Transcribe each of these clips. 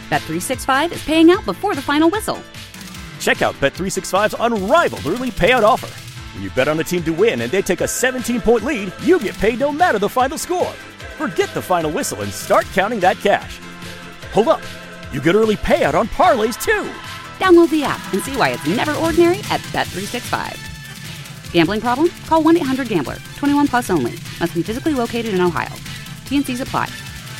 Bet365 is paying out before the final whistle. Check out Bet365's unrivaled early payout offer. When you bet on a team to win and they take a 17-point lead, you get paid no matter the final score. Forget the final whistle and start counting that cash. Hold up. You get early payout on parlays, too. Download the app and see why it's never ordinary at Bet365. Gambling problem? Call 1-800-GAMBLER. 21 plus only. Must be physically located in Ohio. T&Cs apply.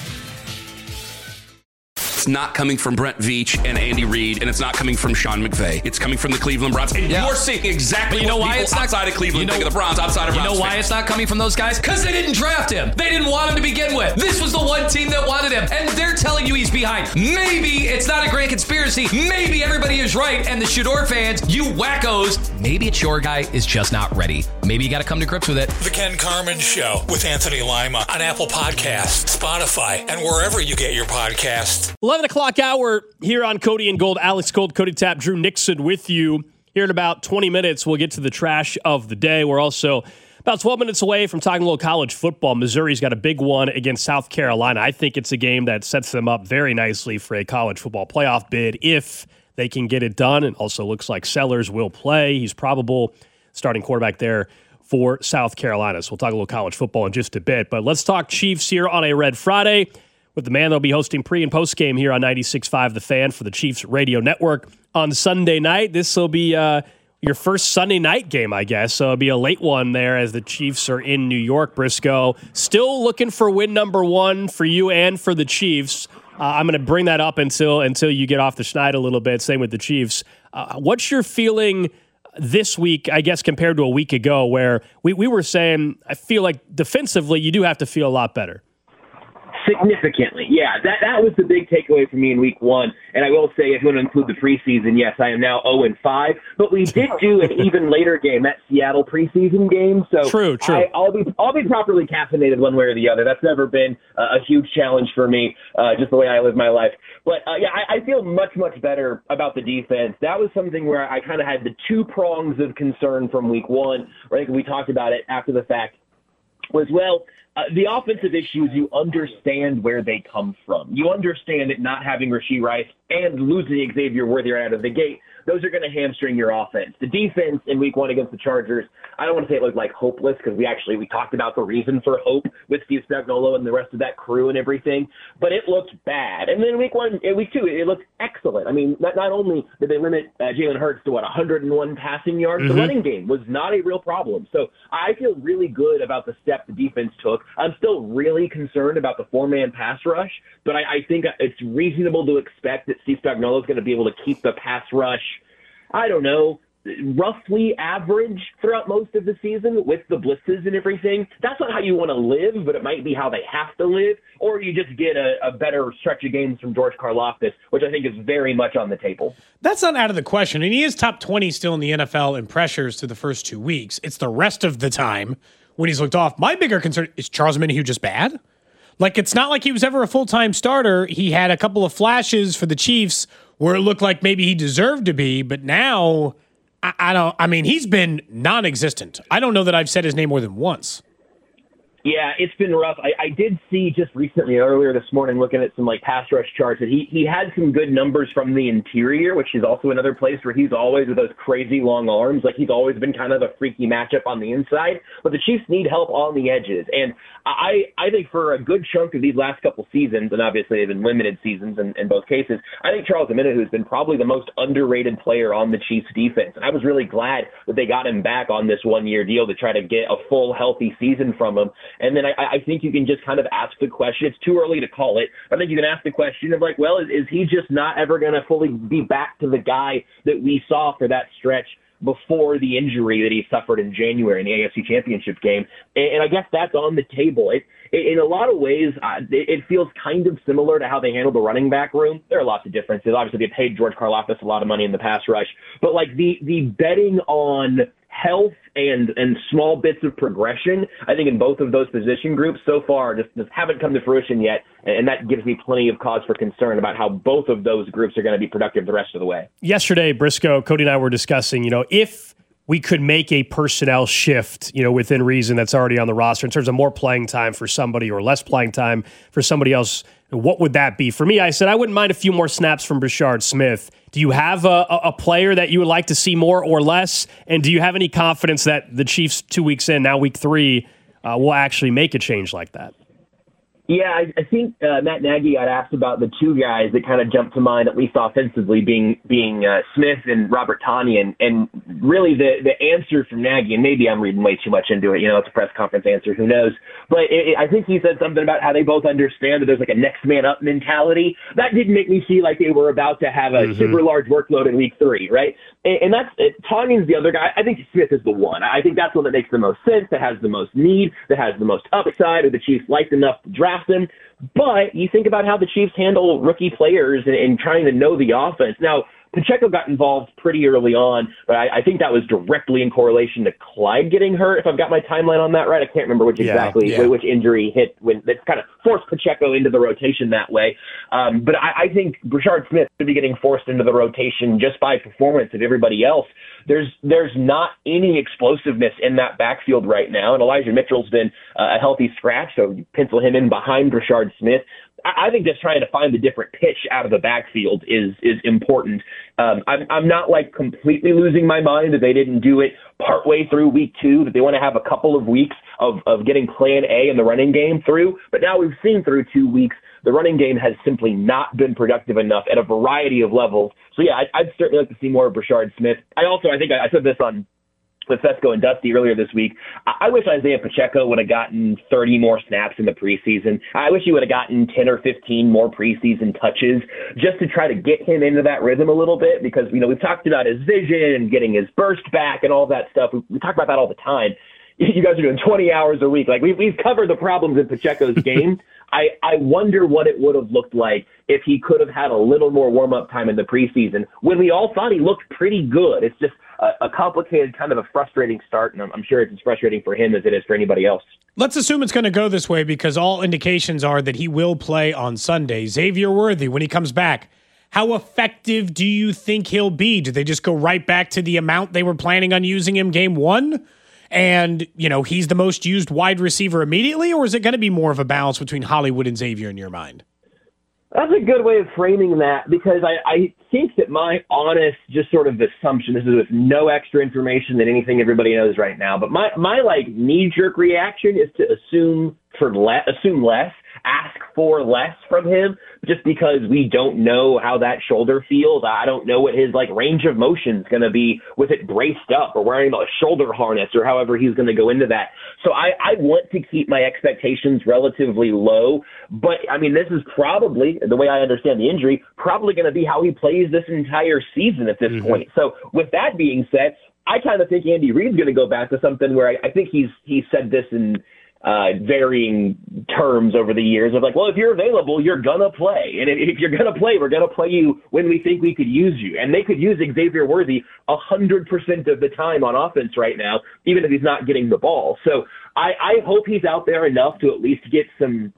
It's not coming from Brent Veach and Andy Reid, and it's not coming from Sean McVay. It's coming from the Cleveland Browns. And you're seeing exactly what people outside of Cleveland think of the Browns, outside of Browns. You know why it's not coming from those guys? Because they didn't draft him. They didn't want him to begin with. This was the one team that wanted him, and they're telling you he's behind. Maybe it's not a grand conspiracy. Maybe everybody is right, and the Shador fans, you wackos, maybe it's your guy is just not ready. Maybe you got to come to grips with it. The Ken Carman Show with Anthony Lima on Apple Podcasts, Spotify, and wherever you get your podcasts. 11 o'clock hour here on Cody and Gold. Alex Gold, Cody Tapp, Drew Nixon with you. Here in about 20 minutes, we'll get to the trash of the day. We're also about 12 minutes away from talking a little college football. Missouri's got a big one against South Carolina. I think it's a game that sets them up very nicely for a college football playoff bid if they can get it done. It also looks like Sellers will play. He's probable starting quarterback there for South Carolina. So we'll talk a little college football in just a bit. But let's talk Chiefs here on a Red Friday with the man that'll be hosting pre- and post-game here on 96.5 The Fan for the Chiefs Radio Network on Sunday night. This will be your first Sunday night game, I guess. So it'll be a late one there as the Chiefs are in New York, Briscoe. Still looking for win number one for you and for the Chiefs. I'm going to bring that up until you get off the schneid a little bit. Same with the Chiefs. What's your feeling this week, I guess, compared to a week ago where we were saying, I feel like defensively you do have to feel a lot better? Significantly, yeah. That was the big takeaway for me in week one. And I will say, if you want to include the preseason, yes, I am now 0-5. But we did do an even later game, that Seattle preseason game. So true. I'll be properly caffeinated one way or the other. That's never been a huge challenge for me, just the way I live my life. But I feel much, much better about the defense. That was something where I kind of had the two prongs of concern from week one. Right? We talked about it after the fact. Was, the offensive issues, you understand where they come from. You understand that not having Rashee Rice and losing Xavier Worthy out of the gate, those are going to hamstring your offense. The defense in week one against the Chargers, I don't want to say it looked like hopeless because we talked about the reason for hope with Steve Spagnuolo and the rest of that crew and everything, but it looked bad. And then week two, it looked excellent. I mean, not only did they limit Jalen Hurts to 101 passing yards, the running game was not a real problem. So I feel really good about the step the defense took. I'm still really concerned about the four-man pass rush, but I think it's reasonable to expect that Steve Spagnuolo is going to be able to keep the pass rush, I don't know, roughly average throughout most of the season with the blitzes and everything. That's not how you want to live, but it might be how they have to live, or you just get a better stretch of games from George Karlaftis, which I think is very much on the table. That's not out of the question, and he is top 20 still in the NFL in pressures through the first 2 weeks. It's the rest of the time when he's looked off. My bigger concern is Charles Omenihu just bad? Like, it's not like he was ever a full-time starter. He had a couple of flashes for the Chiefs where it looked like maybe he deserved to be, but now he's been non-existent. I don't know that I've said his name more than once. Yeah, it's been rough. I did see just recently, earlier this morning, looking at some pass rush charts, that he had some good numbers from the interior, which is also another place where he's always with those crazy long arms. Like, he's always been kind of a freaky matchup on the inside, but the Chiefs need help on the edges. And I think for a good chunk of these last couple seasons, and obviously they've been limited seasons in both cases, I think Charles Omenihu has been probably the most underrated player on the Chiefs defense. And I was really glad that they got him back on this one-year deal to try to get a full, healthy season from him. And then I think you can just kind of ask the question. It's too early to call it. I think you can ask the question of is he just not ever going to fully be back to the guy that we saw for that stretch before the injury that he suffered in January in the AFC Championship game? And I guess that's on the table. In a lot of ways, it feels kind of similar to how they handled the running back room. There are lots of differences. Obviously, they paid George Karlaftis a lot of money in the pass rush. But the betting on health and small bits of progression, I think in both of those position groups so far just haven't come to fruition yet. And that gives me plenty of cause for concern about how both of those groups are going to be productive the rest of the way. Yesterday, Briscoe, Cody and I were discussing, if we could make a personnel shift, within reason that's already on the roster in terms of more playing time for somebody or less playing time for somebody else, what would that be? For me, I said I wouldn't mind a few more snaps from Brashard Smith. Do you have a player that you would like to see more or less? And do you have any confidence that the Chiefs 2 weeks in, now week 3, will actually make a change like that? Yeah, I think Matt Nagy got asked about the two guys that kind of jumped to mind, at least offensively, being Smith and Robert Tonyan. And really the answer from Nagy, and maybe I'm reading way too much into it, it's a press conference answer, who knows. But I think he said something about how they both understand that there's like a next man up mentality. That didn't make me feel like they were about to have a super large workload in week 3, right? And that's Tonyan's the other guy. I think Smith is the one. I think that's one that makes the most sense, that has the most need, that has the most upside, or the Chiefs liked enough to draft him. But you think about how the Chiefs handle rookie players and trying to know the offense. Now, Pacheco got involved pretty early on, but I think that was directly in correlation to Clyde getting hurt, if I've got my timeline on that right. I can't remember which injury hit when that's kind of forced Pacheco into the rotation that way. But I think Brashard Smith should be getting forced into the rotation just by performance of everybody else. There's not any explosiveness in that backfield right now, and Elijah Mitchell's been a healthy scratch, so you pencil him in behind Brashard Smith. I think just trying to find the different pitch out of the backfield is important. I'm not like completely losing my mind that they didn't do it partway through week 2, that they want to have a couple of weeks of getting plan A in the running game through. But now we've seen through 2 weeks, the running game has simply not been productive enough at a variety of levels. So yeah, I'd certainly like to see more of Brashard Smith. I think I said this on with Fesco and Dusty earlier this week. I wish Isaiah Pacheco would have gotten 30 more snaps in the preseason. I wish he would have gotten 10 or 15 more preseason touches just to try to get him into that rhythm a little bit, because, we've talked about his vision and getting his burst back and all that stuff. We talk about that all the time. You guys are doing 20 hours a week. Like we've covered the problems in Pacheco's game. I wonder what it would have looked like if he could have had a little more warm-up time in the preseason when we all thought he looked pretty good. It's just a complicated, kind of a frustrating start, and I'm sure it's as frustrating for him as it is for anybody else. Let's assume it's going to go this way because all indications are that he will play on Sunday. Xavier Worthy, when he comes back, how effective do you think he'll be? Do they just go right back to the amount they were planning on using him game 1? And, he's the most used wide receiver immediately, or is it going to be more of a balance between Hollywood and Xavier in your mind? That's a good way of framing that, because I think that my honest, just sort of assumption, this is with no extra information than anything everybody knows right now, but my knee-jerk reaction is to assume less, ask for less from him, just because we don't know how that shoulder feels. I don't know what his range of motion is going to be with it braced up or wearing a shoulder harness or however he's going to go into that. So I want to keep my expectations relatively low, but this is probably, the way I understand the injury, probably going to be how he plays this entire season at this point. So with that being said, I kind of think Andy Reid's going to go back to something where I think he's said this in varying terms over the years of if you're available, you're going to play. And if you're going to play, we're going to play you when we think we could use you. And they could use Xavier Worthy 100% of the time on offense right now, even if he's not getting the ball. So I hope he's out there enough to at least get some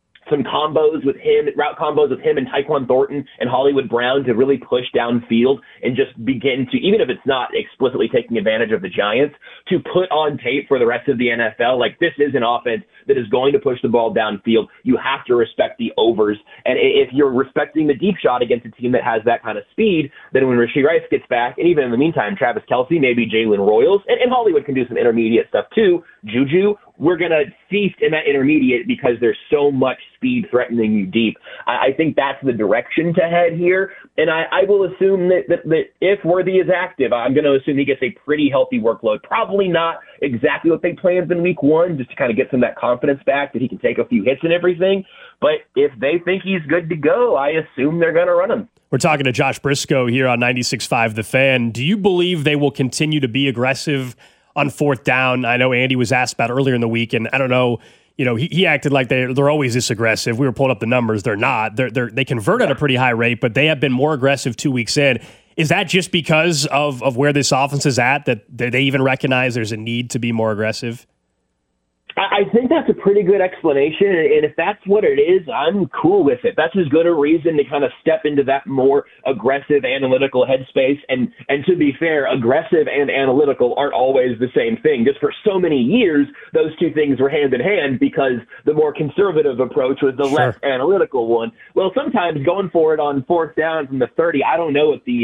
combos with him, route combos with him and Tyquan Thornton and Hollywood Brown to really push downfield and just begin to, even if it's not explicitly taking advantage of the Giants, to put on tape for the rest of the NFL. This is an offense that is going to push the ball downfield. You have to respect the overs. And if you're respecting the deep shot against a team that has that kind of speed, then when Rashee Rice gets back, and even in the meantime, Travis Kelce, maybe Jalen Royals, and Hollywood can do some intermediate stuff too, Juju, we're going to feast in that intermediate because there's so much speed threatening you deep. I think that's the direction to head here. And I will assume that if Worthy is active, I'm going to assume he gets a pretty healthy workload. Probably not exactly what they planned in week 1, just to kind of get some of that confidence back that he can take a few hits and everything. But if they think he's good to go, I assume they're going to run him. We're talking to Josh Briscoe here on 96.5 The Fan. Do you believe they will continue to be aggressive on 4th down? I know Andy was asked about earlier in the week, and I don't know, he acted like they're always this aggressive. We were pulling up the numbers. They're not. They convert at a pretty high rate, but they have been more aggressive 2 weeks in. Is that just because of where this offense is at, that they even recognize there's a need to be more aggressive? I think that's a pretty good explanation, and if that's what it is, I'm cool with it. That's as good a reason to kind of step into that more aggressive, analytical headspace. And to be fair, aggressive and analytical aren't always the same thing. Just for so many years, those two things were hand in hand because the more conservative approach was the less analytical one. Well, sometimes going for it on fourth down from the 30, I don't know what the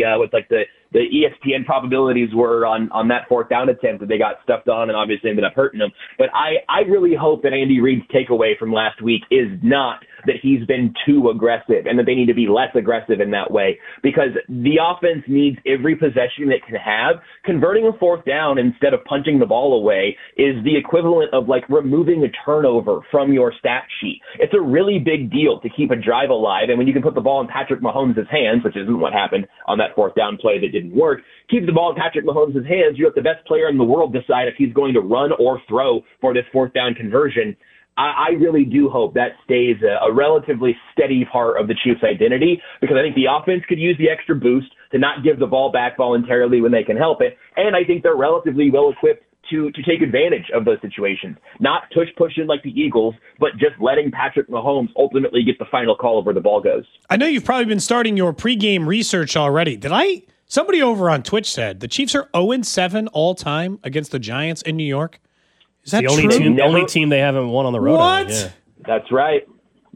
ESPN probabilities were on that fourth down attempt that they got stuffed on and obviously ended up hurting them. But I really hope that Andy Reid's takeaway from last week is not that he's been too aggressive and that they need to be less aggressive in that way, because the offense needs every possession it can have. Converting a fourth down instead of punching the ball away is the equivalent of like removing a turnover from your stat sheet. It's a really big deal to keep a drive alive. And when you can put the ball in Patrick Mahomes' hands, which isn't what happened on that fourth down play that didn't work, keep the ball in Patrick Mahomes' hands, you let the best player in the world decide if he's going to run or throw for this fourth down conversion. I really do hope that stays a relatively steady part of the Chiefs' identity, because I think the offense could use the extra boost to not give the ball back voluntarily when they can help it. And I think they're relatively well equipped to take advantage of those situations, not pushing like the Eagles, but just letting Patrick Mahomes ultimately get the final call of where the ball goes. I know you've probably been starting your pregame research already. Somebody over on Twitch said the Chiefs are 0-7 all time against the Giants in New York. Is that true? The only team they haven't won on the road. What? Yeah. That's right.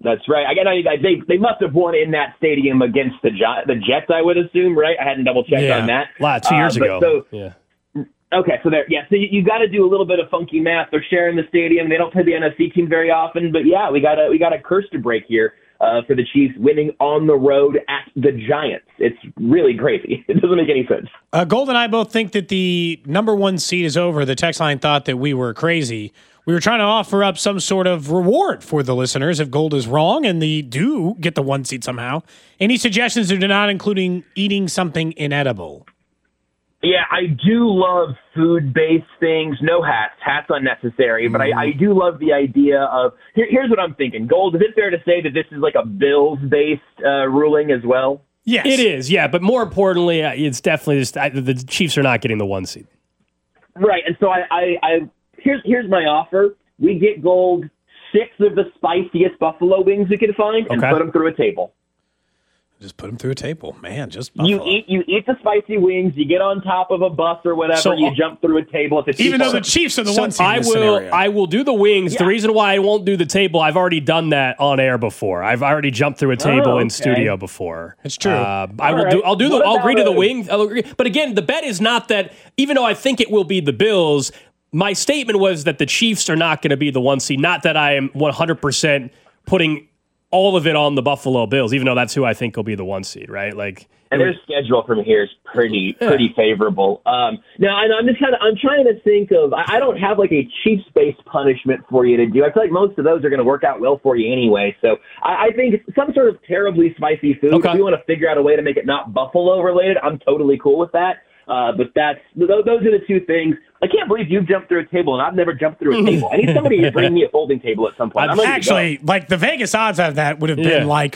Again, they must have won in that stadium against the Jets, I would assume, right? I hadn't double checked on that. 2 years ago. Okay, so you got to do a little bit of funky math. They're sharing the stadium. They don't play the NFC team very often, but yeah, we got a curse to break here for the Chiefs winning on the road at the Giants. It's really crazy. It doesn't make any sense. Gold and I both think that the number one seed is over. The text line thought that we were crazy. We were trying to offer up some sort of reward for the listeners if Gold is wrong and they do get the one seed somehow. Any suggestions do not including eating something inedible? Yeah, I do love food-based things. No hats. Hats unnecessary. But I do love the idea of here's what I'm thinking. Gold, is it fair to say that this is like a Bills-based ruling as well? Yes. It is, yeah. But more importantly, it's definitely just the Chiefs are not getting the one seed. Right. And so here's my offer. We get Gold 6 of the spiciest buffalo wings we can find and put them through a table. Just put them through a table, man. Just buffalo. You eat the spicy wings. You get on top of a bus or whatever. So, you jump through a table. At the even though the Chiefs are the one seed in this scenario. I will do the wings. Yeah. The reason why I won't do the table, I've already done that on air before. I've already jumped through a table in studio before. It's true. I'll agree to the wings. But again, the bet is not that. Even though I think it will be the Bills, my statement was that the Chiefs are not going to be the one seed. Not that I am 100% putting all of it on the Buffalo Bills, even though that's who I think will be the one seed, right? And their schedule from here is pretty favorable. Now, I'm trying to think of. I don't have like a Chiefs-based punishment for you to do. I feel like most of those are going to work out well for you anyway. So I think some sort of terribly spicy food. Okay. If you want to figure out a way to make it not Buffalo related, I'm totally cool with that. But those are the two things. I can't believe you've jumped through a table and I've never jumped through a table. I need somebody to bring me a folding table at some point. Actually, like the Vegas odds of that would have been like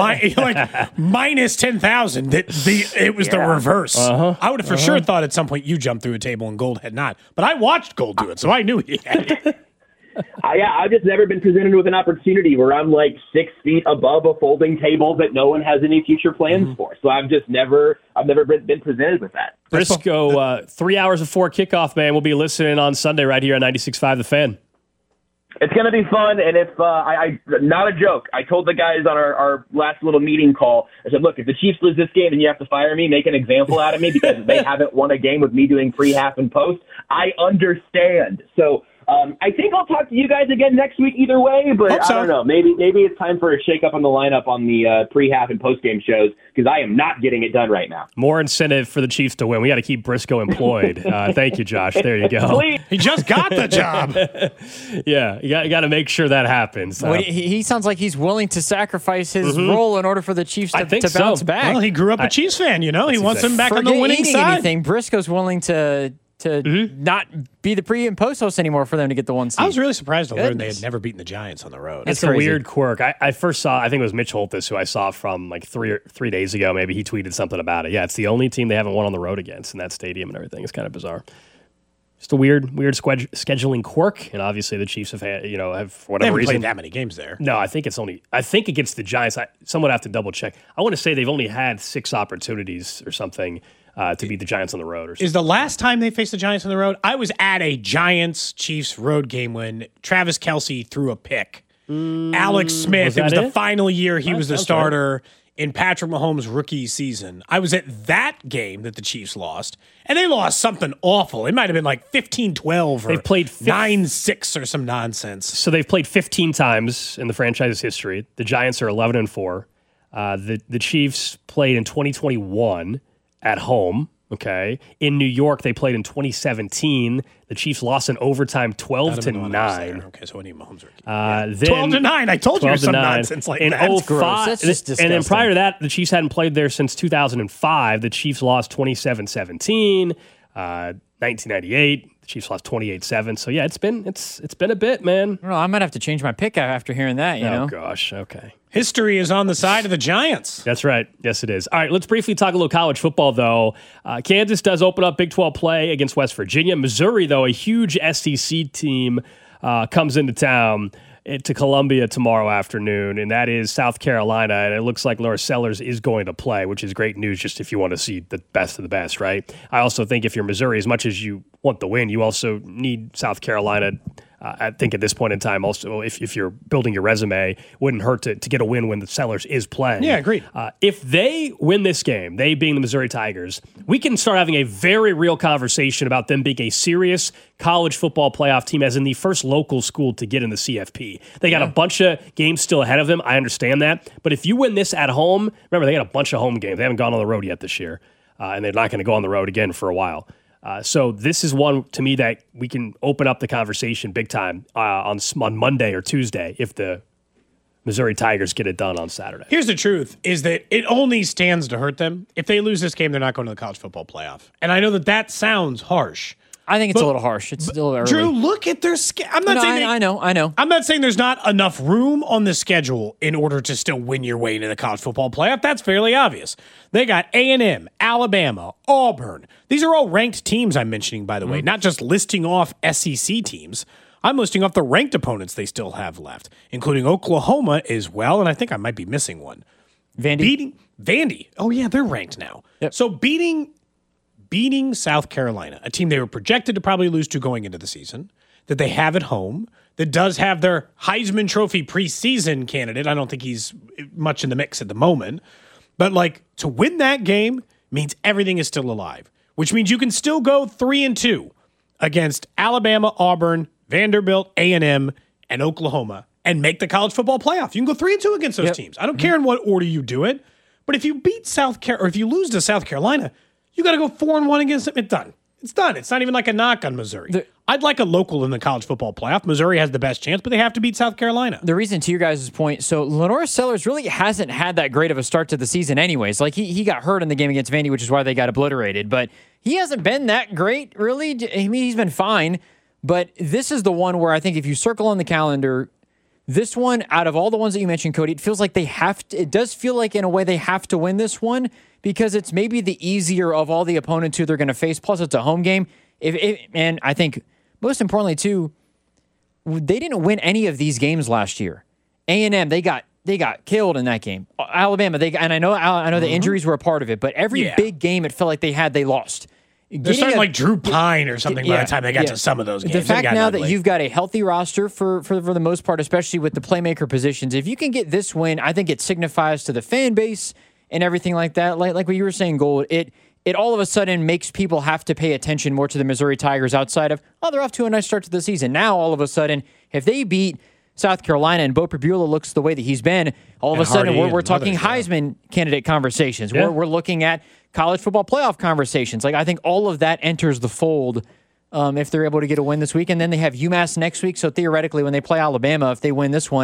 minus 10,000. It was the reverse. I would have for sure thought at some point you jumped through a table and Gold had not. But I watched Gold do it, so I knew he had it. I've just never been presented with an opportunity where I'm like 6 feet above a folding table that no one has any future plans for. So I've never been presented with that. Briscoe, 3 hours before kickoff, man. We'll be listening on Sunday right here on 96.5 The Fan. It's going to be fun, and if not a joke, I told the guys on our last little meeting call, I said, look, if the Chiefs lose this game, then you have to fire me, make an example out of me because they haven't won a game with me doing pre-half and post. I understand. So I think I'll talk to you guys again next week either way, but I don't know. Maybe it's time for a shake-up on the lineup on the pre-half and post-game shows because I am not getting it done right now. More incentive for the Chiefs to win. We got to keep Briscoe employed. Thank you, Josh. There you go. He just got the job. Yeah, you got to make sure that happens. Well, he sounds like he's willing to sacrifice his role in order for the Chiefs to bounce back. Well, he grew up a Chiefs fan, He wants him back on the winning side. Anything. Briscoe's willing to not be the pre and post host anymore for them to get the one seed. I was really surprised to learn they had never beaten the Giants on the road. It's a weird quirk. I first saw, I think it was Mitch Holthus, who I saw from like 3 days ago. Maybe he tweeted something about it. Yeah, it's the only team they haven't won on the road against in that stadium and everything. It's kind of bizarre. Just a weird scheduling quirk, and obviously the Chiefs have had, have for whatever reason played that many games there. No, I think against the Giants. Someone would have to double check. I want to say they've only had 6 opportunities or something to beat the Giants on the road. Or something. Is the last time they faced the Giants on the road? I was at a Giants-Chiefs road game when Travis Kelce threw a pick. Alex Smith, it was the final year he was the starter in Patrick Mahomes' rookie season. I was at that game that the Chiefs lost, and they lost something awful. It might have been like 15-12 or they've played 9-6 or some nonsense. So they've played 15 times in the franchise's history. The Giants are 11-4. The Chiefs played in 2021 at home. Okay. In New York, they played in 2017. The Chiefs lost in overtime 12-9. Okay, so I need Mahomes rookie. 12-9. I told you some nonsense like in that. That's gross. That's just disgusting. And then prior to that, the Chiefs hadn't played there since 2005. The Chiefs lost 27-17. 1998. The Chiefs lost 28-7. So yeah, it's been a bit, man. I don't know, I might have to change my pick after hearing that. You know? Oh gosh. Okay. History is on the side of the Giants. That's right. Yes, it is. All right, let's briefly talk a little college football, though. Kansas does open up Big 12 play against West Virginia. Missouri, though, a huge SEC team, comes into town to Columbia tomorrow afternoon, and that is South Carolina. And it looks like Laura Sellers is going to play, which is great news just if you want to see the best of the best, right? I also think if you're Missouri, as much as you want the win, you also need South Carolina. I think at this point in time, also, if you're building your resume, wouldn't hurt to get a win when the Sellers is playing. Yeah, agreed. If they win this game, they being the Missouri Tigers, we can start having a very real conversation about them being a serious college football playoff team, as in the first local school to get in the CFP. They got a bunch of games still ahead of them. I understand that. But if you win this at home, remember, they got a bunch of home games. They haven't gone on the road yet this year, and they're not going to go on the road again for a while. So this is one, to me, that we can open up the conversation big time on Monday or Tuesday if the Missouri Tigers get it done on Saturday. Here's the truth, is that it only stands to hurt them. If they lose this game, they're not going to the college football playoff. And I know that sounds harsh. I think it's a little harsh. It's still early. Drew, look at their schedule. I know. I'm not saying there's not enough room on the schedule in order to still win your way into the college football playoff. That's fairly obvious. They got A&M, Alabama, Auburn. These are all ranked teams I'm mentioning, by the way, not just listing off SEC teams. I'm listing off the ranked opponents they still have left, including Oklahoma as well, and I think I might be missing one. Vandy. Oh, yeah, they're ranked now. Yep. So beating South Carolina, a team they were projected to probably lose to going into the season, that they have at home, that does have their Heisman Trophy preseason candidate. I don't think he's much in the mix at the moment. But, to win that game means everything is still alive, which means you can still go 3-2 against Alabama, Auburn, Vanderbilt, A&M, and Oklahoma and make the college football playoff. You can go 3-2 against those teams. I don't care in what order you do it. But if you beat or if you lose to South Carolina, you got to go 4-1 against them. It's done. It's done. It's not even like a knock on Missouri. I'd like a local in the college football playoff. Missouri has the best chance, but they have to beat South Carolina. The reason, to your guys' point, so Lenora Sellers really hasn't had that great of a start to the season anyways. He got hurt in the game against Vandy, which is why they got obliterated. But he hasn't been that great, really. I mean, he's been fine. But this is the one where I think if you circle on the calendar, this one, out of all the ones that you mentioned, Cody, it feels like they have to, it does feel like in a way they have to win this one because it's maybe the easier of all the opponents who they're going to face. Plus, it's a home game. And I think most importantly, too, they didn't win any of these games last year. A&M, they got killed in that game. Alabama, and I know the injuries were a part of it, but every big game it felt like they lost. They're starting like Drew Pine or something by the time they got to some of those games. The fact now that you've got a healthy roster for the most part, especially with the playmaker positions, if you can get this win, I think it signifies to the fan base and everything like that. Like what you were saying, Gold, it all of a sudden makes people have to pay attention more to the Missouri Tigers outside of, they're off to a nice start to the season. Now, all of a sudden, if they beat South Carolina and Bo Pribula looks the way that he's been, all of a sudden we're talking Heisman candidate conversations. Yeah. We're looking at college football playoff conversations. I think all of that enters the fold if they're able to get a win this week. And then they have UMass next week. So theoretically, when they play Alabama, if they win this one,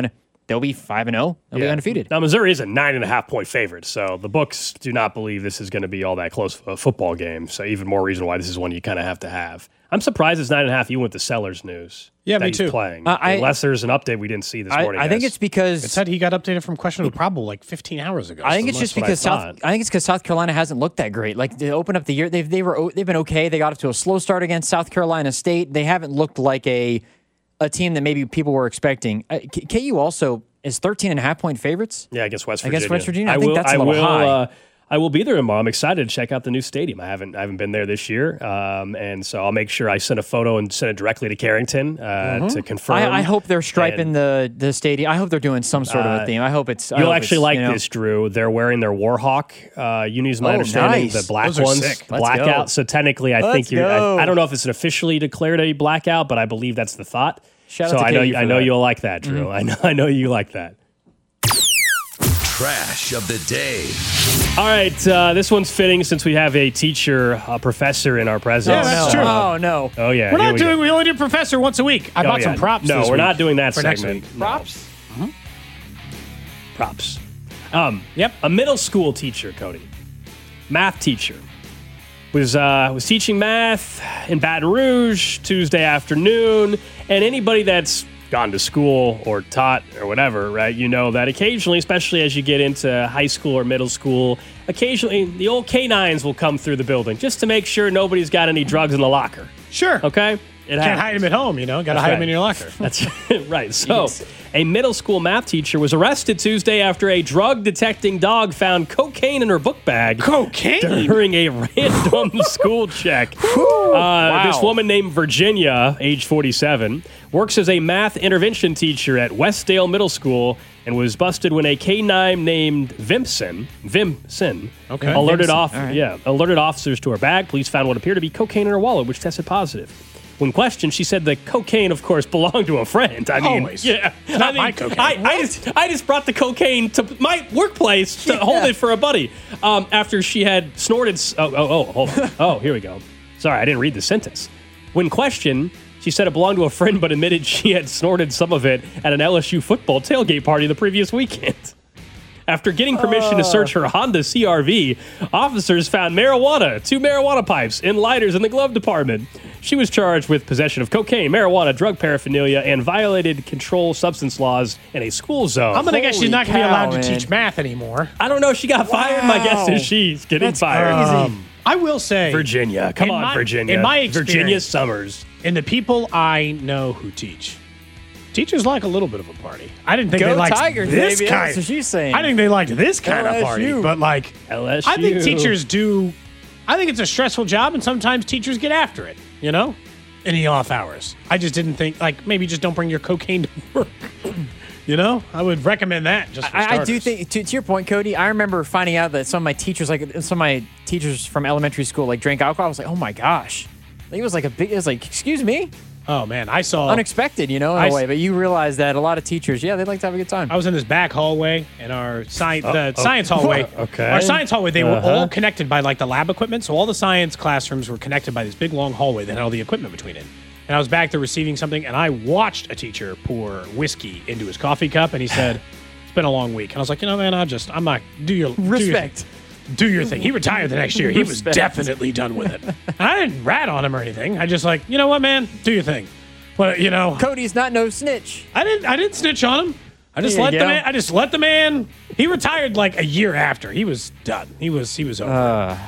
they'll be 5-0. They'll be undefeated. Now, Missouri is a 9.5-point favorite, so the books do not believe this is going to be all that close of a football game. So even more reason why this is one you kind of have to have. I'm surprised it's 9.5. You went to Sellers news. Yeah, that me he's too. Playing. Unless there's an update we didn't see this morning. I think it's because it said he got updated from questionable probable like 15 hours ago. I think it's just because South Carolina hasn't looked that great. Like to open up the year, they've been okay. They got up to a slow start against South Carolina State. They haven't looked like a team that maybe people were expecting. KU also is 13.5-point favorites. Yeah, against West Virginia. I think that's a little high. I will be there tomorrow. I'm excited to check out the new stadium. I haven't been there this year, and so I'll make sure I send a photo and send it directly to Carrington to confirm. I hope they're striping the stadium. I hope they're doing some sort of a theme. I hope it's. You'll actually like this, Drew. They're wearing their Warhawk unis. My understanding, the black ones, blackout. So technically, I think I don't know if it's an officially declared a blackout, but I believe that's the thought. Shout out to I know you'll like that, Drew. I know you like that. Trash of the day. All right, this one's fitting since we have a professor in our presence. Yeah, that's true. Oh, no. Oh, yeah. We only do professor once a week. I bought some props No, this we're week not doing that for segment. Next week. Props? Props. Yep. A middle school teacher, Cody. Math teacher. Was teaching math in Baton Rouge Tuesday afternoon, and anybody that's gone to school or taught or whatever, right? You know that occasionally, especially as you get into high school or middle school, occasionally the old K9s will come through the building just to make sure nobody's got any drugs in the locker. Sure. Okay? Can't hide them at home, Got to hide them in your locker. That's right. So, a middle school math teacher was arrested Tuesday after a drug-detecting dog found cocaine in her book bag. Cocaine? During a random school check. This woman named Virginia, age 47, works as a math intervention teacher at Westdale Middle School and was busted when a K9 named Vimson alerted officers to her bag. Police found what appeared to be cocaine in her wallet, which tested positive. When questioned, she said the cocaine, of course, belonged to a friend. Always. Yeah. Not my cocaine. I just brought the cocaine to my workplace to hold it for a buddy. After she had snorted. Hold on. Oh, here we go. Sorry, I didn't read the sentence. When questioned, she said it belonged to a friend, but admitted she had snorted some of it at an LSU football tailgate party the previous weekend. After getting permission to search her Honda CR-V, officers found two marijuana pipes, and lighters in the glove department. She was charged with possession of cocaine, marijuana, drug paraphernalia, and violated controlled substance laws in a school zone. I'm going to guess she's not going to be allowed to teach math anymore. I don't know. She got fired. My guess is she's getting fired. I will say, Virginia. Come on, Virginia. In my experience, Virginia Summers. And the people I know who teachers like a little bit of a party. I didn't think Go they liked Tigers, this baby. kind. That's what she's saying. I think they liked this kind of party, but like LSU. I think teachers do. I think it's a stressful job, and sometimes teachers get after it. In the off hours. I just didn't think maybe just don't bring your cocaine to work. I would recommend that. Just for I do think to your point, Cody. I remember finding out that some of my teachers from elementary school drank alcohol. I was like, oh my gosh, it was excuse me. Oh, man, I saw... Unexpected, in a way. But you realize that a lot of teachers, they like to have a good time. I was in this back hallway in our science hallway. Okay. Our science hallway, they were all connected by, the lab equipment. So all the science classrooms were connected by this big, long hallway that had all the equipment between it. And I was back there receiving something, and I watched a teacher pour whiskey into his coffee cup, and he said, it's been a long week. And I was like, man, I'm not... Respect. Do your thing. He retired the next year. He was definitely done with it. And I didn't rat on him or anything. I just you know what, man? Do your thing. But Cody's not no snitch. I didn't snitch on him. I just let the man. He retired a year after. He was done. He was over.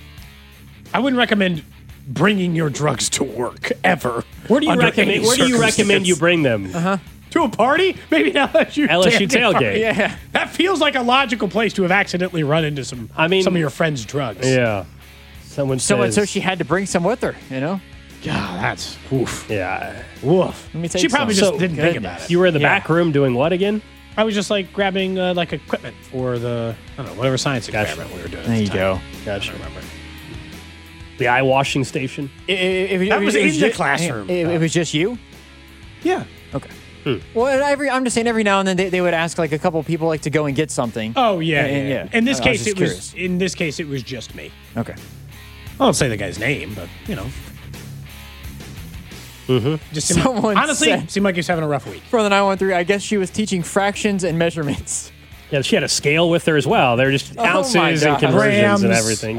I wouldn't recommend bringing your drugs to work ever. Where do you recommend you bring them? To a party? Maybe LSU tailgate. Yeah. That feels like a logical place to have accidentally run into some of your friends' drugs. Yeah. So she had to bring some with her, God, that's woof. Yeah. Woof. She probably just didn't think about it. You were in the back room doing what again? I was just grabbing equipment for the whatever science experiment we were doing. There you go. Gotcha. I remember. The eye washing station. That was in the classroom. It was just you? Yeah. Okay. Well, I'm just saying every now and then they would ask a couple of people to go and get something. Oh yeah. In this case curious. it was just me. Okay. I won't say the guy's name, but Just seemed like he was having a rough week. For the 913, I guess she was teaching fractions and measurements. Yeah, she had a scale with her as well. They're just ounces and conversions Grams. and everything.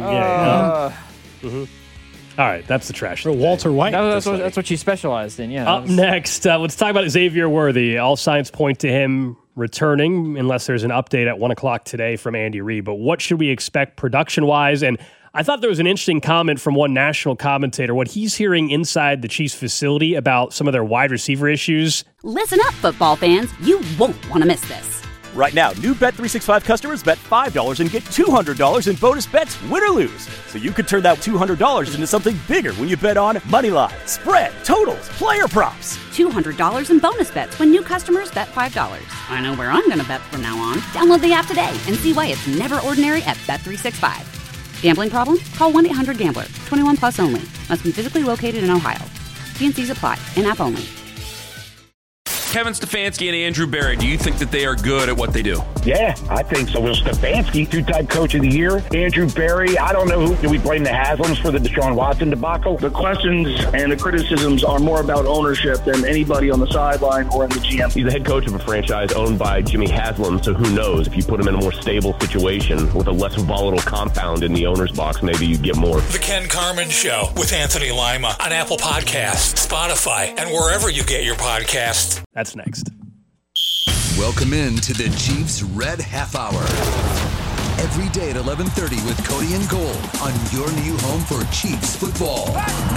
All right, that's the trash. For Walter White. That's what she specialized in, yeah. Up next, let's talk about Xavier Worthy. All signs point to him returning, unless there's an update at 1 o'clock today from Andy Reid. But what should we expect production-wise? And I thought there was an interesting comment from one national commentator, what he's hearing inside the Chiefs facility about some of their wide receiver issues. Listen up, football fans. You won't want to miss this. Right now, new Bet365 customers bet $5 and get $200 in bonus bets, win or lose. So you could turn that $200 into something bigger when you bet on moneyline, spread, totals, player props. $200 in bonus bets when new customers bet $5. I know where I'm going to bet from now on. Download the app today and see why it's never ordinary at Bet365. Gambling problem? Call 1-800-GAMBLER. 21 plus only. Must be physically located in Ohio. T&Cs apply. In-app only. Kevin Stefanski and Andrew Berry, do you think that they are good at what they do? Yeah, I think so. Will Stefanski, two-time coach of the year. Andrew Berry, I don't know who. Do we blame the Haslams for the Deshaun Watson debacle? The questions and the criticisms are more about ownership than anybody on the sideline or in the GM. He's the head coach of a franchise owned by Jimmy Haslam, so who knows? If you put him in a more stable situation with a less volatile compound in the owner's box, maybe you'd get more. The Ken Carman Show with Anthony Lima on Apple Podcasts, Spotify, and wherever you get your podcasts. That's next. Welcome in to the Chiefs Red Half Hour. Every day at 11:30 with Cody and Gold on your new home for Chiefs football.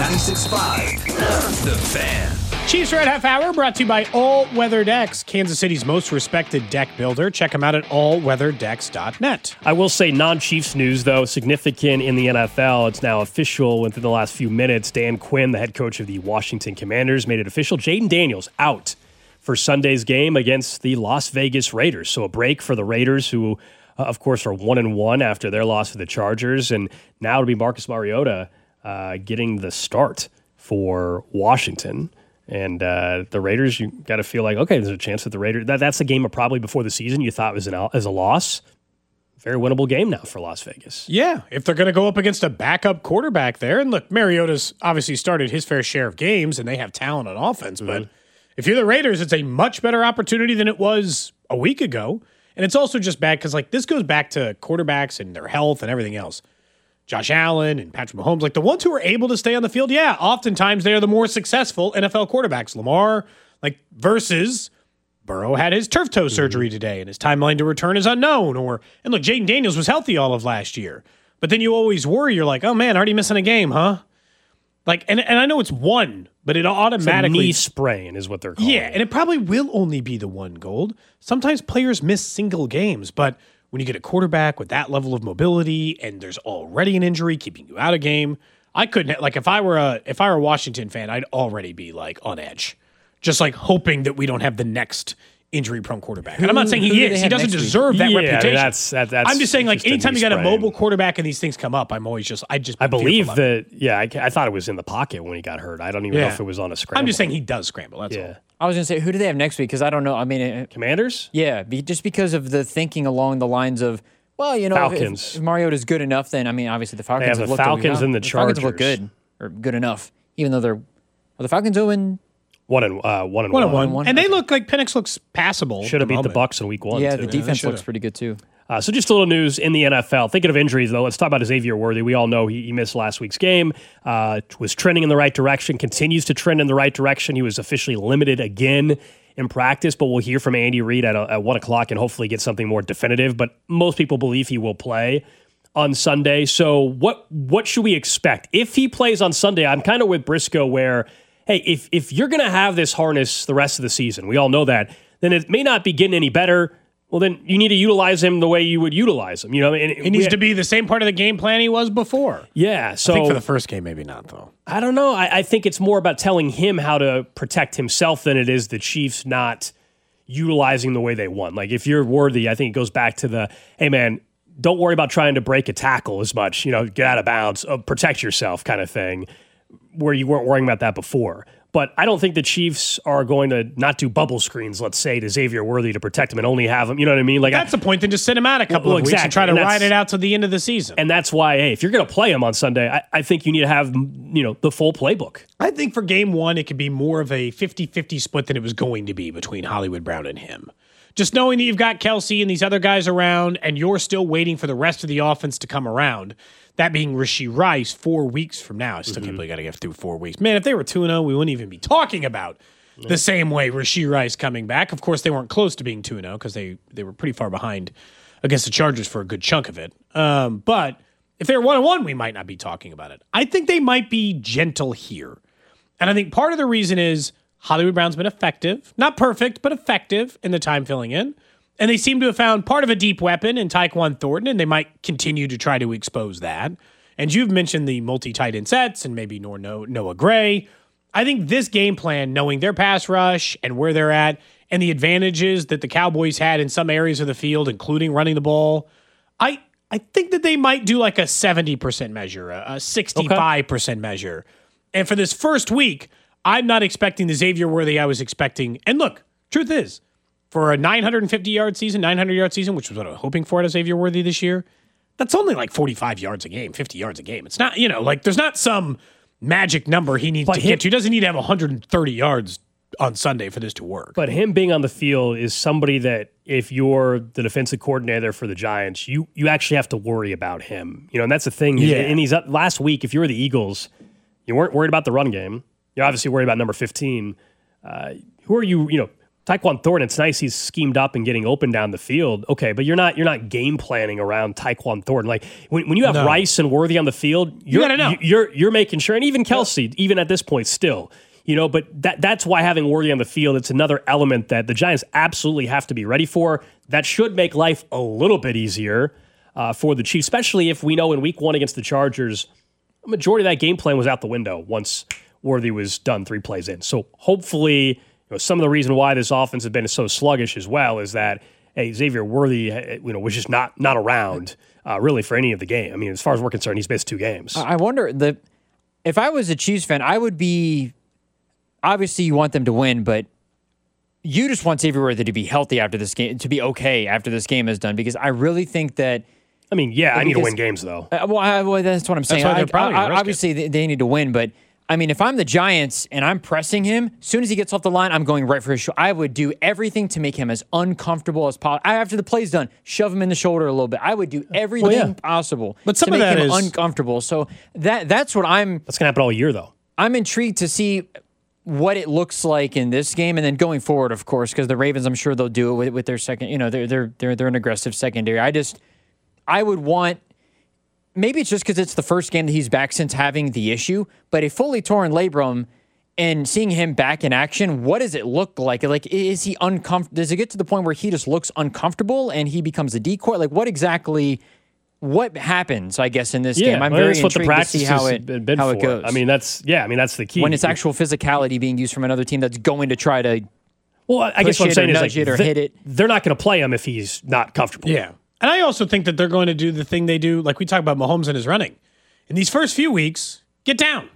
96.5, The Fan. Chiefs Red Half Hour brought to you by All Weather Decks, Kansas City's most respected deck builder. Check them out at allweatherdecks.net. I will say non-Chiefs news, though, significant in the NFL. It's now official within the last few minutes. Dan Quinn, the head coach of the Washington Commanders, made it official. Jaden Daniels out for Sunday's game against the Las Vegas Raiders. So a break for the Raiders, who, of course, are 1-1 after their loss to the Chargers. And now it'll be Marcus Mariota getting the start for Washington. And the Raiders, you got to feel like, okay, there's a chance that the Raiders, that's a game of probably before the season you thought was as a loss. Very winnable game now for Las Vegas. Yeah, if they're going to go up against a backup quarterback there. And look, Mariota's obviously started his fair share of games, and they have talent on offense. But if you're the Raiders, it's a much better opportunity than it was a week ago. And it's also just bad because, like, this goes back to quarterbacks and their health and everything else. Josh Allen and Patrick Mahomes, like the ones who are able to stay on the field, yeah, oftentimes they are the more successful NFL quarterbacks. Lamar, like, versus Burrow had his turf toe surgery today, and his timeline to return is unknown. And look, Jaden Daniels was healthy all of last year. But then you always worry, you're like, oh man, already missing a game, huh? Like, and I know it's one, but it automatically... It's a knee sprain is what they're calling it. And it probably will only be the one, Gold. Sometimes players miss single games, but when you get a quarterback with that level of mobility and there's already an injury keeping you out of game, I couldn't... Like, if I were a Washington fan, I'd already be, like, on edge. Just, like, hoping that we don't have the next injury-prone quarterback. And I'm not saying he is. He doesn't deserve that reputation. That's I'm just saying, like, anytime you got a mobile quarterback and these things come up, I'm always just... I believe that, I thought it was in the pocket when he got hurt. I don't even know if it was on a scramble. I'm just saying he does scramble, that's all. I was going to say, who do they have next week? Because I don't know. I mean... Commanders? Yeah, just because of the thinking along the lines of, well, you know, Falcons. if Mariota's good enough, then, I mean, obviously the Falcons have the Falcons and the Chargers. The Falcons look good, or good enough, even though are the Falcons 0-1? 1-1. And they look like Penix looks passable. Should have beat the Bucs in week 1. Yeah, too. the defense looks pretty good too. So just a little news in the NFL. Thinking of injuries, though, let's talk about Xavier Worthy. We all know he missed last week's game, was trending in the right direction, continues to trend in the right direction. He was officially limited again in practice, but we'll hear from Andy Reid at 1 o'clock and hopefully get something more definitive. But most people believe he will play on Sunday. So what should we expect? If he plays on Sunday, I'm kind of with Briscoe where, hey, if you're going to have this harness the rest of the season, we all know that, then it may not be getting any better. Well, then you need to utilize him the way you would utilize him. You know, and he needs to be the same part of the game plan he was before. Yeah, so I think for the first game, maybe not though. I don't know. I think it's more about telling him how to protect himself than it is the Chiefs not utilizing the way they want. Like if you're Worthy, I think it goes back to the, hey man, don't worry about trying to break a tackle as much. You know, get out of bounds, protect yourself, kind of thing. Where you weren't worrying about that before. But I don't think the Chiefs are going to not do bubble screens, let's say, to Xavier Worthy to protect him and only have him. You know what I mean? Like that's the point. Then just sit him out a couple of weeks and try to ride it out to the end of the season. And that's why, hey, if you're going to play him on Sunday, I think you need to have the full playbook. I think for game one, it could be more of a 50-50 split than it was going to be between Hollywood Brown and him. Just knowing that you've got Kelsey and these other guys around and you're still waiting for the rest of the offense to come around. That being Rashee Rice 4 weeks from now. I still can't believe I got to get through 4 weeks. Man, if they were 2-0, we wouldn't even be talking about the same way Rashee Rice coming back. Of course, they weren't close to being 2-0 because they were pretty far behind against the Chargers for a good chunk of it. But if they were 1-1, we might not be talking about it. I think they might be gentle here. And I think part of the reason is Hollywood Brown's been effective. Not perfect, but effective in the time filling in. And they seem to have found part of a deep weapon in Tyquan Thornton, and they might continue to try to expose that. And you've mentioned the multi-tight end sets and maybe Noah Gray. I think this game plan, knowing their pass rush and where they're at and the advantages that the Cowboys had in some areas of the field, including running the ball, I think that they might do like a 70% measure, a 65% measure. And for this first week, I'm not expecting the Xavier Worthy I was expecting. And look, truth is, for a 950-yard season, 900-yard season, which was what I was hoping for out of Xavier Worthy this year, that's only like 45 yards a game, 50 yards a game. It's not, there's not some magic number he needs to get to. He doesn't need to have 130 yards on Sunday for this to work. But him being on the field is somebody that if you're the defensive coordinator for the Giants, you actually have to worry about him. And that's the thing. Yeah. And he's last week, if you were the Eagles, you weren't worried about the run game. You're obviously worried about number 15. Who are you, Tyquan Thornton, it's nice he's schemed up and getting open down the field. Okay, but you're not game planning around Tyquan Thornton. Like when you have Rice and Worthy on the field, you're making sure, and even Kelsey, even at this point still, but that's why having Worthy on the field, it's another element that the Giants absolutely have to be ready for. That should make life a little bit easier for the Chiefs, especially if we know in week 1 against the Chargers, a majority of that game plan was out the window once Worthy was done 3 plays in. So hopefully, some of the reason why this offense has been so sluggish as well is that Xavier Worthy, was just not around really for any of the game. I mean, as far as we're concerned, he's missed 2 games. I wonder if I was a Chiefs fan, I would be. Obviously, you want them to win, but you just want Xavier Worthy to be healthy after this game, to be okay after this game is done, because I really think that. I mean, I need to win games though. Well, that's what I'm saying. That's why obviously, they need to win, but. I mean, if I'm the Giants and I'm pressing him, as soon as he gets off the line, I'm going right for his shoulder. I would do everything to make him as uncomfortable as possible. After the play's done, shove him in the shoulder a little bit. I would do everything possible to make him uncomfortable. So that's what I'm... That's going to happen all year, though. I'm intrigued to see what it looks like in this game and then going forward, of course, because the Ravens, I'm sure they'll do it with their second... They're an aggressive secondary. I would want... Maybe it's just because it's the first game that he's back since having the issue, but a fully torn labrum and seeing him back in action, what does it look like? Like, is he uncomfortable? Does it get to the point where he just looks uncomfortable and he becomes a decoy? Like, what happens, I guess, in this game? I'm very intrigued to see how it goes. I mean, that's the key. When it's actual physicality being used from another team that's going to try to I guess what I'm saying is hit it. They're not going to play him if he's not comfortable. Yeah. And I also think that they're going to do the thing they do, like we talk about Mahomes and his running. In these first few weeks, get down.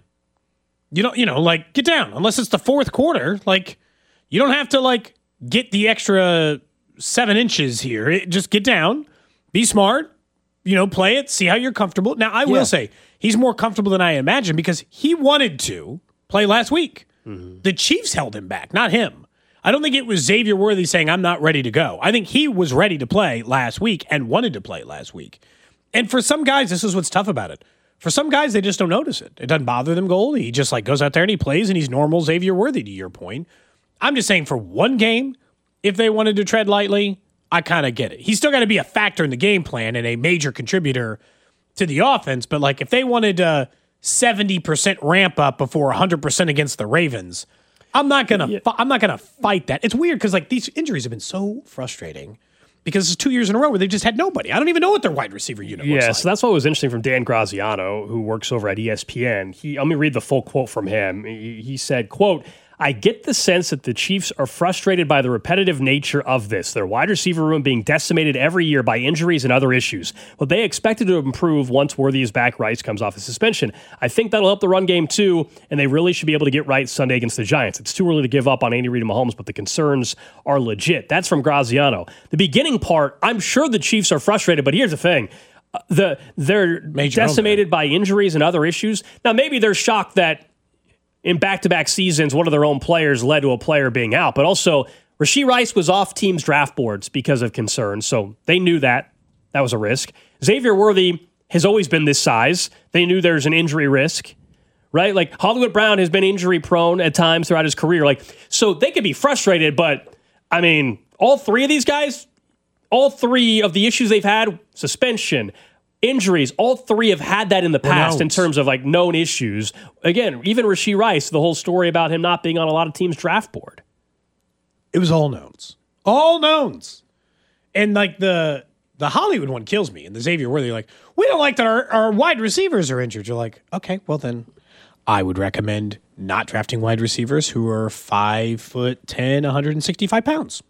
Get down. Unless it's the fourth quarter, you don't have to, get the extra 7 inches here. Just get down, be smart, play it, see how you're comfortable. Now, I will say, he's more comfortable than I imagined because he wanted to play last week. Mm-hmm. The Chiefs held him back, not him. I don't think it was Xavier Worthy saying, I'm not ready to go. I think he was ready to play last week and wanted to play last week. And for some guys, this is what's tough about it. For some guys, they just don't notice it. It doesn't bother them, Gold. He just goes out there and he plays and he's normal Xavier Worthy, to your point. I'm just saying for one game, if they wanted to tread lightly, I kind of get it. He's still got to be a factor in the game plan and a major contributor to the offense. But if they wanted a 70% ramp up before 100% against the Ravens, I'm not gonna fight that. It's weird because these injuries have been so frustrating because it's 2 years in a row where they've just had nobody. I don't even know what their wide receiver unit looks like. So that's what was interesting from Dan Graziano, who works over at ESPN. Let me read the full quote from him. He said, quote, I get the sense that the Chiefs are frustrated by the repetitive nature of this, their wide receiver room being decimated every year by injuries and other issues. Well, they expected to improve once Worthy is back, Rice comes off a suspension. I think that'll help the run game too, and they really should be able to get right Sunday against the Giants. It's too early to give up on Andy Reid and Mahomes, but the concerns are legit. That's from Graziano. The beginning part, I'm sure the Chiefs are frustrated, but here's the thing. They're decimated by injuries and other issues. Now, maybe they're shocked that in back-to-back seasons, one of their own players led to a player being out. But also, Rashee Rice was off teams' draft boards because of concerns, so they knew that. That was a risk. Xavier Worthy has always been this size. They knew there's an injury risk, right? Like, Hollywood Brown has been injury-prone at times throughout his career. So they could be frustrated, but, I mean, all three of these guys, all three of the issues they've had, suspension, injuries, all three have had that in the past in terms of known issues. Again, even Rashee Rice, the whole story about him not being on a lot of teams' draft board. It was all knowns. All knowns. And the Hollywood one kills me. And the Xavier Worthy, we don't like that our wide receivers are injured. You're like, okay, well then I would recommend not drafting wide receivers who are 5'10", 165 pounds.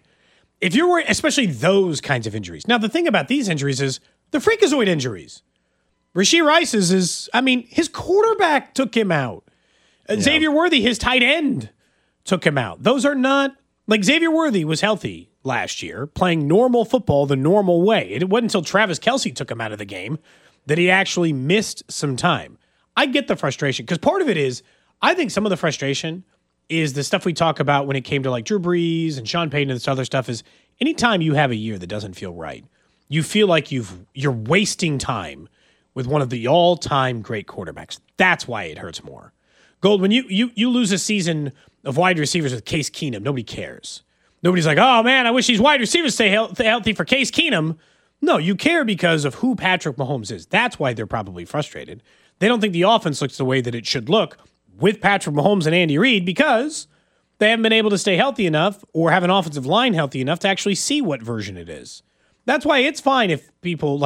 If you're worried, especially those kinds of injuries. Now, the thing about these injuries is the freakazoid injuries. Rashee Rice's his quarterback took him out. Xavier Worthy, his tight end, took him out. Those are not, Xavier Worthy was healthy last year, playing normal football the normal way. It wasn't until Travis Kelce took him out of the game that he actually missed some time. I get the frustration, because part of it is, I think some of the frustration is the stuff we talk about when it came to Drew Brees and Sean Payton and this other stuff is anytime you have a year that doesn't feel right, you feel like you're wasting time with one of the all-time great quarterbacks. That's why it hurts more. Gold, when you lose a season of wide receivers with Case Keenum, nobody cares. Nobody's like, oh man, I wish these wide receivers stay healthy for Case Keenum. No, you care because of who Patrick Mahomes is. That's why they're probably frustrated. They don't think the offense looks the way that it should look with Patrick Mahomes and Andy Reid because they haven't been able to stay healthy enough or have an offensive line healthy enough to actually see what version it is. That's why it's fine if people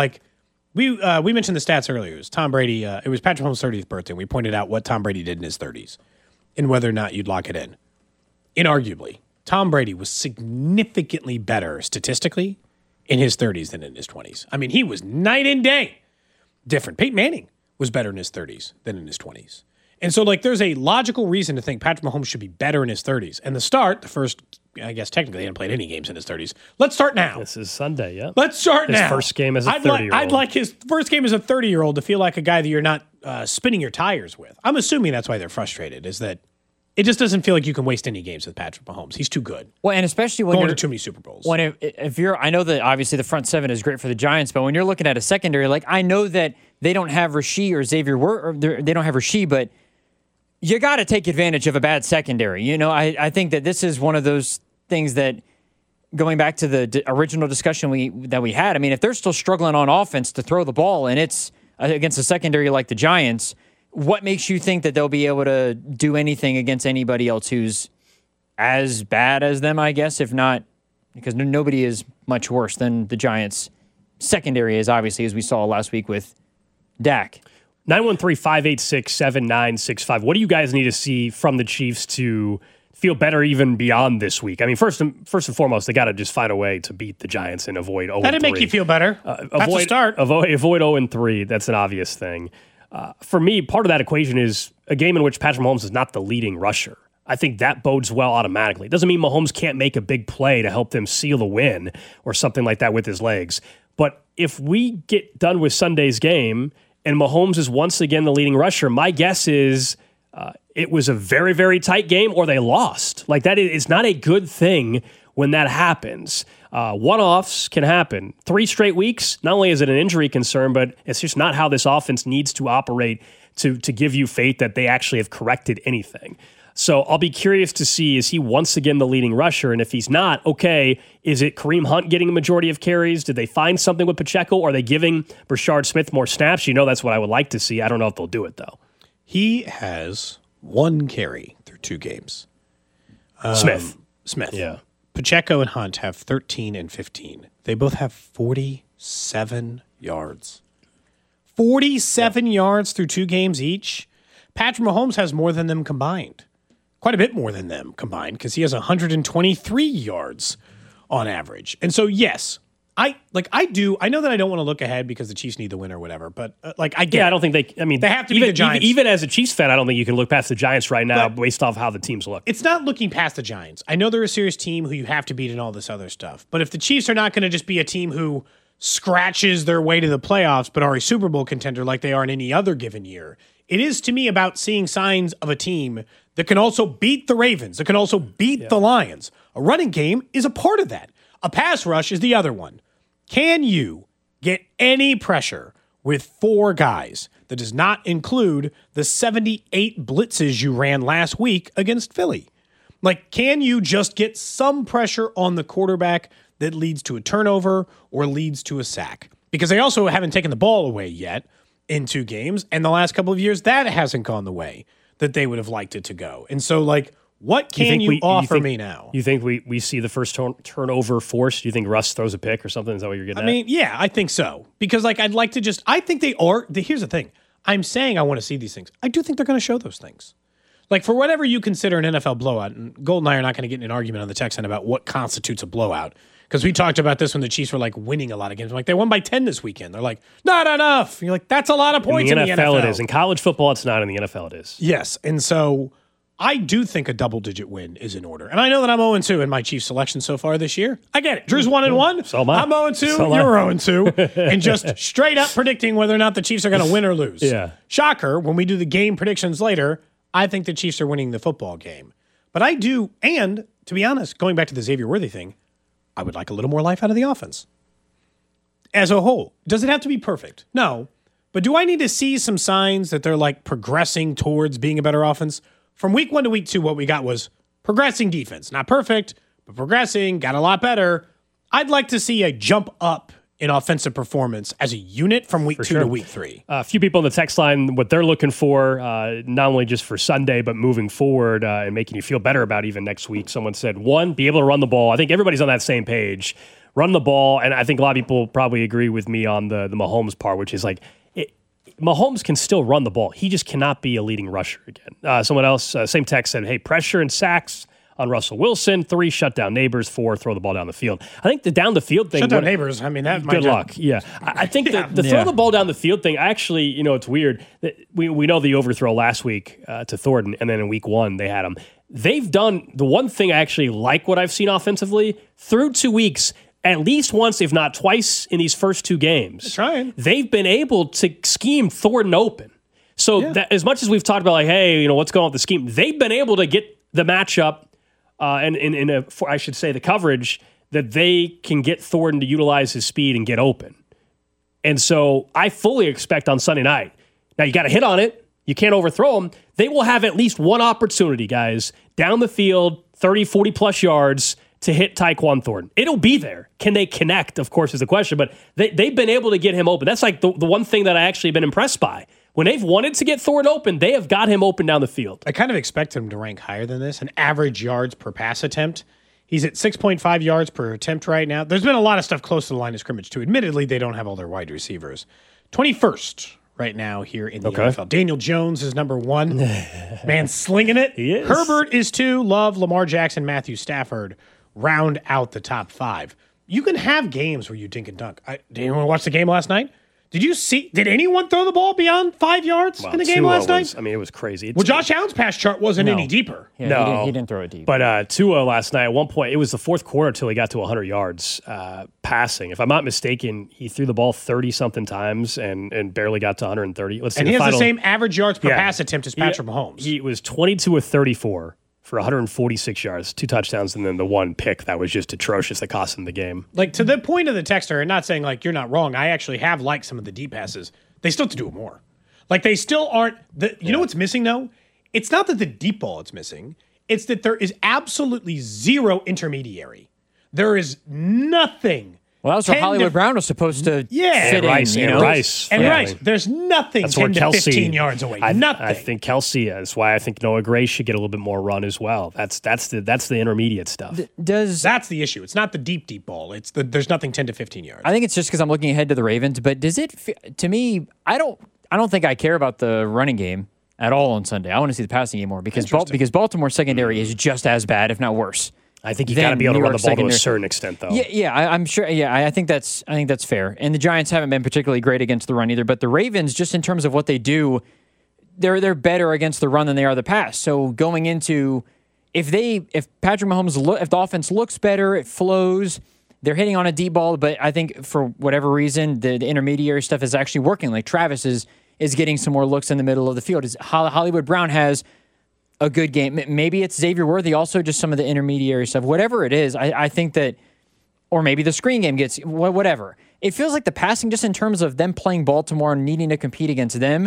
we mentioned the stats earlier. It was Tom Brady. It was Patrick Mahomes' 30th birthday. We pointed out what Tom Brady did in his 30s and whether or not you'd lock it in. Inarguably, Tom Brady was significantly better statistically in his 30s than in his 20s. He was night and day different. Peyton Manning was better in his 30s than in his 20s. And so, there's a logical reason to think Patrick Mahomes should be better in his 30s. And the first, I guess technically he hadn't played any games in his 30s. Let's start now. This is Sunday, yeah. Let's start now. His first game as a 30-year-old. I'd like his first game as a 30-year-old to feel like a guy that you're not spinning your tires with. I'm assuming that's why they're frustrated, is that it just doesn't feel like you can waste any games with Patrick Mahomes. He's too good. Well, and especially when going to too many Super Bowls. When if you're, I know that obviously the front seven is great for the Giants, but when you're looking at a secondary, I know that they don't have Rashee or Xavier, or they don't have Rashee, but you got to take advantage of a bad secondary. I think that this is one of those things that, going back to the original discussion that we had, if they're still struggling on offense to throw the ball and it's against a secondary like the Giants, what makes you think that they'll be able to do anything against anybody else who's as bad as them, I guess, if not, because nobody is much worse than the Giants' secondary is, obviously, as we saw last week with Dak. 913-586-7965. What do you guys need to see from the Chiefs to feel better even beyond this week? First and foremost, they got to just find a way to beat the Giants and avoid 0-3. That'd make you feel better. That's a start. Avoid 0-3. That's an obvious thing. For me, part of that equation is a game in which Patrick Mahomes is not the leading rusher. I think that bodes well automatically. It doesn't mean Mahomes can't make a big play to help them seal the win or something like that with his legs. But if we get done with Sunday's game and Mahomes is once again the leading rusher, my guess is it was a very, very tight game or they lost. It's not a good thing when that happens. One-offs can happen. 3 straight weeks, not only is it an injury concern, but it's just not how this offense needs to operate to give you faith that they actually have corrected anything. So I'll be curious to see, is he once again the leading rusher? And if he's not, okay, is it Kareem Hunt getting a majority of carries? Did they find something with Pacheco? Or are they giving Brashard Smith more snaps? That's what I would like to see. I don't know if they'll do it, though. He has 1 carry through 2 games. Smith. Yeah. Pacheco and Hunt have 13 and 15. They both have 47 yards. 47 yards through 2 games each. Patrick Mahomes has more than them combined. quite a bit more than them combined because he has 123 yards on average. And so, yes, I know that I don't want to look ahead because the Chiefs need the win or whatever, but I get it. I don't think they have to beat the Giants. Even as a Chiefs fan, I don't think you can look past the Giants right now based off how the teams look. It's not looking past the Giants. I know they're a serious team who you have to beat and all this other stuff, but if the Chiefs are not going to just be a team who scratches their way to the playoffs but are a Super Bowl contender like they are in any other given year, it is to me about seeing signs of a team that can also beat the Ravens, that can also beat the Lions. A running game is a part of that. A pass rush is the other one. Can you get any pressure with 4 guys? That does not include the 78 blitzes you ran last week against Philly. Can you just get some pressure on the quarterback that leads to a turnover or leads to a sack? Because they also haven't taken the ball away yet in 2 games, and the last couple of years, that hasn't gone the way that they would have liked it to go. And so, what can you offer me now? You think we see the first turnover forced? Do you think Russ throws a pick or something? Is that what you're getting at? Yeah, I think so. Because, I'd like to I think they are. Here's the thing. I'm saying I want to see these things. I do think they're going to show those things. For whatever you consider an NFL blowout, and Gold and I are not going to get in an argument on the text end about what constitutes a blowout. Because we talked about this when the Chiefs were winning a lot of games. They won by 10 this weekend. They're not enough. You're that's a lot of points in the NFL. It is. In college football, it's not. In the NFL, it is. Yes. And so I do think a double-digit win is in order. And I know that I'm 0-2 in my Chiefs selection so far this year. I get it. Drew's 1-1. So am I. I'm 0-2. You're 0-2. And just straight up predicting whether or not the Chiefs are going to win or lose. Yeah. Shocker, when we do the game predictions later, I think the Chiefs are winning the football game. But I do, and to be honest, going back to the Xavier Worthy thing, I would like a little more life out of the offense. As a whole. Does it have to be perfect? No. But do I need to see some signs that they're progressing towards being a better offense? From week 1 to week 2, what we got was progressing defense. Not perfect, but progressing, got a lot better. I'd like to see a jump up in offensive performance as a unit from week 2 to week 3. A few people on the text line, what they're looking for, not only just for Sunday, but moving forward and making you feel better about even next week. Someone said, 1, be able to run the ball. I think everybody's on that same page. Run the ball, and I think a lot of people probably agree with me on the Mahomes part, which is Mahomes can still run the ball. He just cannot be a leading rusher again. Someone else, same text said, hey, pressure and sacks on Russell Wilson. 3, shut down Neighbors. 4, throw the ball down the field. I think the down the field thing. Shut down Neighbors. That might good luck. Yeah. I think the throw the ball down the field thing, actually, it's weird. That we know the overthrow last week to Thornton, and then in week 1 they had him. They've done the one thing I actually like what I've seen offensively through 2 weeks. At least once, if not twice, in these first 2 games, they've been able to scheme Thornton open. So that, as much as we've talked about, hey, what's going on with the scheme, they've been able to get the matchup and I should say the coverage that they can get Thornton to utilize his speed and get open. And so I fully expect on Sunday night. Now you got to hit on it. You can't overthrow them. They will have at least one opportunity, guys, down the field, 30, 40 plus yards to hit Tyquan Thornton. It'll be there. Can they connect, of course, is the question. But they've been able to get him open. That's the one thing that I actually been impressed by. When they've wanted to get Thornton open, they have got him open down the field. I kind of expected him to rank higher than this. An average yards per pass attempt. He's at 6.5 yards per attempt right now. There's been a lot of stuff close to the line of scrimmage, too. Admittedly, they don't have all their wide receivers. 21st right now here in the NFL. Daniel Jones is number 1. Man, slinging it. He is. Herbert is 2. Love, Lamar Jackson, Matthew Stafford round out the top 5. You can have games where you dink and dunk. Did anyone watch the game last night? Did anyone throw the ball beyond 5 yards in the game last night? It was crazy. Josh Allen's pass chart wasn't any deeper. Yeah, no. He didn't throw it deep. But Tua last night, at one point, it was the fourth quarter until he got to 100 yards passing. If I'm not mistaken, he threw the ball 30-something times and barely got to 130. And he has the same average yards per pass attempt as Patrick Mahomes. He was 22 of 34. For 146 yards, 2 touchdowns, and then the 1 pick that was just atrocious that cost him the game. To the point of the texter, and not saying you're not wrong, I actually have liked some of the deep passes. They still have to do it more. They still aren't. You know what's missing though? It's not that the deep ball is missing. It's that there is absolutely zero intermediary. There is nothing. Well, that was where Hollywood Brown was supposed to fit Rice, in. Rice. There's nothing that's 10 to 15 yards away. Nothing. I think Kelsey, that's why I think Noah Gray should get a little bit more run as well. That's the intermediate stuff. That's the issue. It's not the deep ball. It's there's nothing 10 to 15 yards. I think it's just because I'm looking ahead to the Ravens, but does it, to me, I don't think I care about the running game. at all on Sunday. I want to see the passing game more because Baltimore's secondary is just as bad, if not worse. I think you got to be able to run the ball to a certain extent, though. Yeah, I'm sure. Yeah, I think that's fair. And the Giants haven't been particularly great against the run either. But the Ravens, just in terms of what they do, they're better against the run than they are the pass. So going into if Patrick Mahomes if the offense looks better, it flows. They're hitting on a deep ball, but I think for whatever reason, the intermediary stuff is actually working. Like Travis is getting some more looks in the middle of the field. Hollywood Brown has a good game. Maybe it's Xavier Worthy, also just some of the intermediary stuff. Whatever it is, I think that, or maybe the screen game gets, whatever. It feels like the passing, just in terms of them playing Baltimore and needing to compete against them,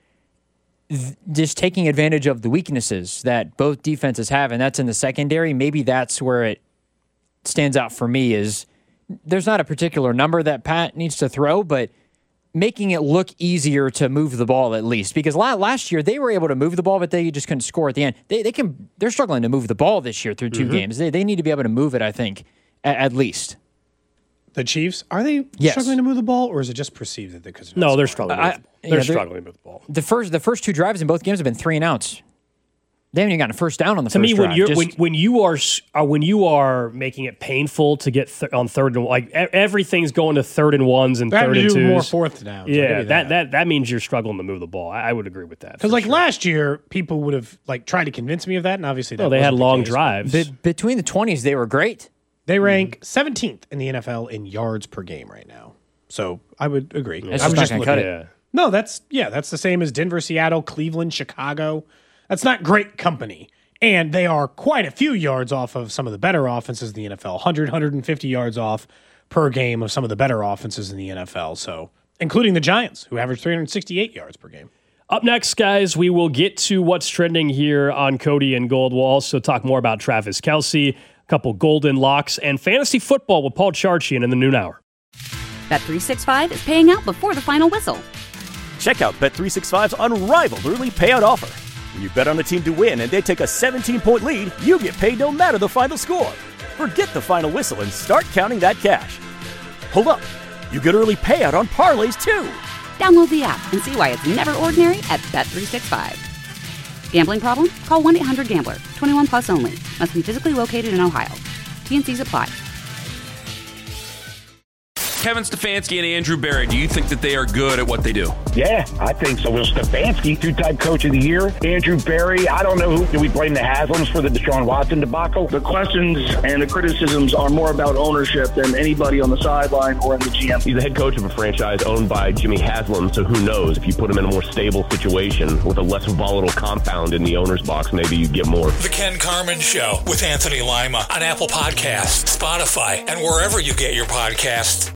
just taking advantage of the weaknesses that both defenses have, and that's in the secondary. Maybe that's where it stands out for me is there's not a particular number that Pat needs to throw, but making it look easier to move the ball at least. Because last year they were able to move the ball, but they just couldn't score at the end. They're struggling to move the ball this year through two games. They need to be able to move it, I think, at least. The Chiefs, are they struggling to move the ball, or is it just perceived that they're they're struggling. They're struggling to move the ball. The first two drives in both games have been 3 and outs. They haven't even gotten a first down on the first drive. To me, when you are making it painful to get on third and like everything's going to 3rd and 1s and 3rd and 2s, more 4th downs. Yeah, that means you're struggling to move the ball. I would agree with that. Because last year, people would have tried to convince me of that, and obviously they had long drives. Between the 20s, they were great. They rank 17th in the NFL in yards per game right now. So I would agree. I was just going to cut it. No, that's the same as Denver, Seattle, Cleveland, Chicago. That's not great company. And they are quite a few yards off of some of the better offenses in the NFL. 100, 150 yards off per game of some of the better offenses in the NFL. So, including the Giants, who average 368 yards per game. Up next, guys, we will get to what's trending here on Cody and Gold. We'll also talk more about Travis Kelce, a couple golden locks, and fantasy football with Paul Charchian in the noon hour. Bet365 is paying out before the final whistle. Check out Bet365's unrivaled early payout offer. When you bet on a team to win and they take a 17-point lead, you get paid no matter the final score. Forget the final whistle and start counting that cash. Hold up. You get early payout on parlays, too. Download the app and see why it's never ordinary at Bet365. Gambling problem? Call 1-800-GAMBLER. 21 plus only. Must be physically located in Ohio. T&Cs apply. Kevin Stefanski and Andrew Berry, do you think that they are good at what they do? Yeah, I think so. Will Stefanski, 2-time coach of the year. Andrew Berry, I don't know who. Do we blame the Haslams for the Deshaun Watson debacle? The questions and the criticisms are more about ownership than anybody on the sideline or in the GM. He's the head coach of a franchise owned by Jimmy Haslam, so who knows? If you put him in a more stable situation with a less volatile compound in the owner's box, maybe you get more. The Ken Carman Show with Anthony Lima on Apple Podcasts, Spotify, and wherever you get your podcasts.